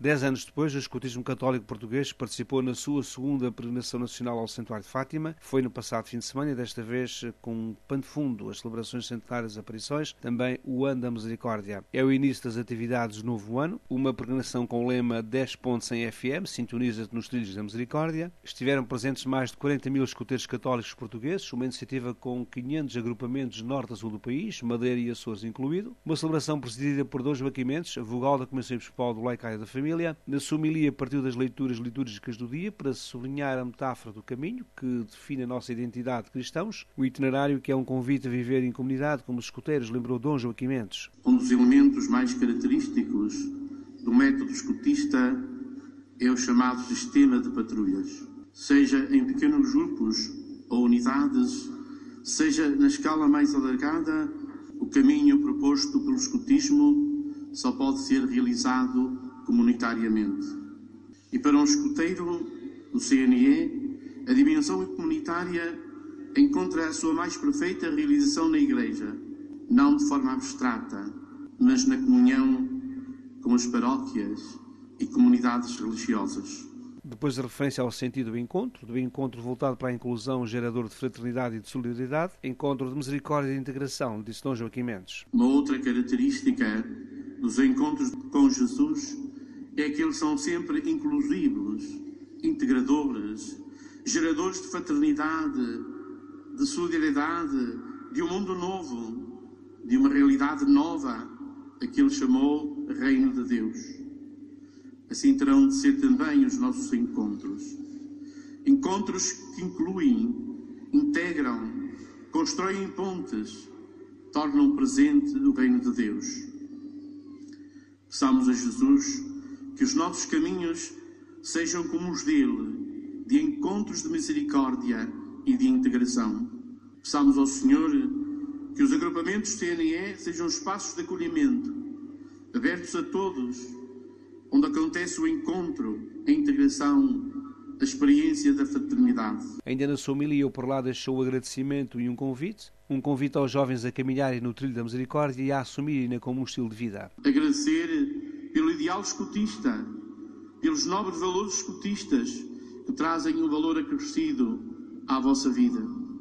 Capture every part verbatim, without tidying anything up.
Dez anos depois, o escotismo católico português participou na sua segunda peregrinação nacional ao Santuário de Fátima. Foi no passado fim de semana e desta vez com um pano de fundo as celebrações centenárias das aparições, também o Ano da Misericórdia. É o início das atividades do novo ano, uma peregrinação com o lema dez ponto cem F M, sintoniza-te nos trilhos da Misericórdia. Estiveram presentes mais de quarenta mil escoteiros católicos portugueses, uma iniciativa com quinhentos agrupamentos de norte a sul do país, Madeira e Açores incluído. Uma celebração presidida por Dom Joaquim Mendes, vogal da Comissão Episcopal do Laicário da Família. Na sua homilia partiu das leituras litúrgicas do dia para sublinhar a metáfora do caminho que define a nossa identidade de cristãos, o itinerário que é um convite a viver em comunidade como os escoteiros, lembrou Dom Joaquim Mendes. Um dos elementos mais característicos do método escotista é o chamado sistema de patrulhas. Seja em pequenos grupos ou unidades, seja na escala mais alargada, o caminho proposto pelo escotismo só pode ser realizado comunitariamente. E para um escoteiro do C N E, a dimensão comunitária encontra a sua mais perfeita realização na Igreja, não de forma abstrata, mas na comunhão com as paróquias e comunidades religiosas. Depois da referência ao sentido do encontro, do encontro voltado para a inclusão, gerador de fraternidade e de solidariedade, encontro de misericórdia e de integração, disse Dom Joaquim Mendes. Uma outra característica dos encontros com Jesus é que eles são sempre inclusivos, integradores, geradores de fraternidade, de solidariedade, de um mundo novo, de uma realidade nova, a que ele chamou Reino de Deus. Assim terão de ser também os nossos encontros. Encontros que incluem, integram, constroem pontes, tornam presente o Reino de Deus. Peçamos a Jesus que os nossos caminhos sejam como os dele, de encontros de misericórdia e de integração. Peçamos ao Senhor que os agrupamentos C N E sejam espaços de acolhimento, abertos a todos, onde acontece o encontro, a integração, a experiência da fraternidade. Ainda na sua homilia, o prelado deixou o agradecimento e um convite, um convite aos jovens a caminharem no trilho da misericórdia e a assumirem-na como um estilo de vida. Agradecer pelo ideal escotista, pelos nobres valores escotistas que trazem um valor acrescido à vossa vida.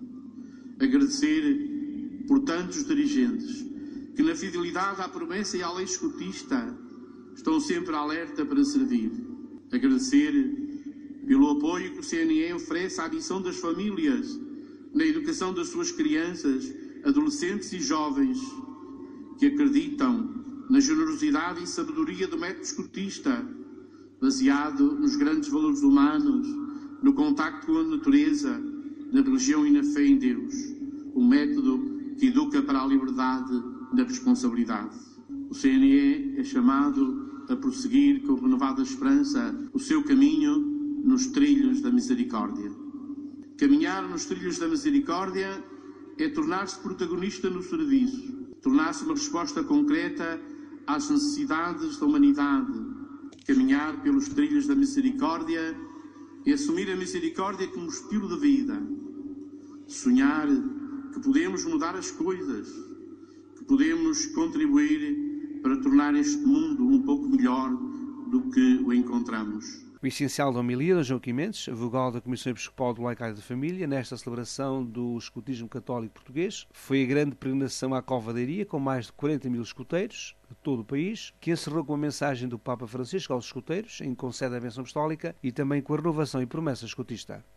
Agradecer por tantos dirigentes que, na fidelidade à promessa e à lei escotista, estão sempre alerta para servir. Agradecer pelo apoio que o C N E oferece à missão das famílias na educação das suas crianças, adolescentes e jovens que acreditam na generosidade e sabedoria do método escotista, baseado nos grandes valores humanos, no contacto com a natureza, na religião e na fé em Deus. Um método que educa para a liberdade da responsabilidade. O C N E é chamado a prosseguir com renovada esperança o seu caminho nos trilhos da misericórdia. Caminhar nos trilhos da misericórdia é tornar-se protagonista no serviço, tornar-se uma resposta concreta às necessidades da humanidade. Caminhar pelos trilhos da misericórdia é assumir a misericórdia como estilo de vida. Sonhar que podemos mudar as coisas, que podemos contribuir para tornar este mundo um pouco melhor do que o encontramos. O essencial da homilia de Joaquim Mendes, vogal da Comissão Episcopal do Laicário da Família, nesta celebração do escotismo católico português, foi a grande peregrinação à Cova da Iria, com mais de quarenta mil escoteiros de todo o país, que encerrou com a mensagem do Papa Francisco aos escoteiros, em que concede a bênção apostólica, e também com a renovação e promessa escotista.